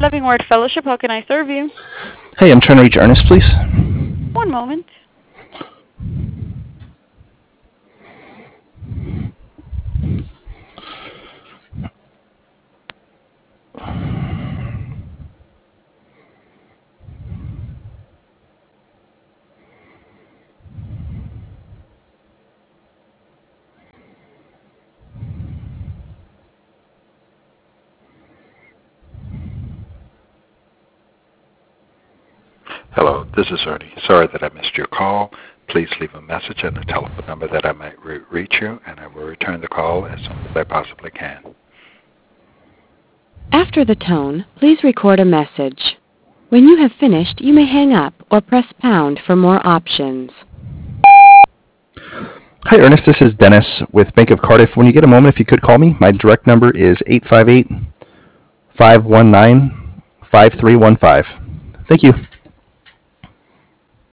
Living Word Fellowship. How can I serve you? Hey, I'm trying to reach Ernest, please. One moment. Hello, this is Ernie. Sorry that I missed your call. Please leave a message and a telephone number that I might reach you, and I will return the call as soon as I possibly can. After the tone, please record a message. When you have finished, you may hang up or press pound for more options. Hi, Ernest. This is Dennis with Bank of Cardiff. When you get a moment, if you could call me, my direct number is 858-519-5315. Thank you.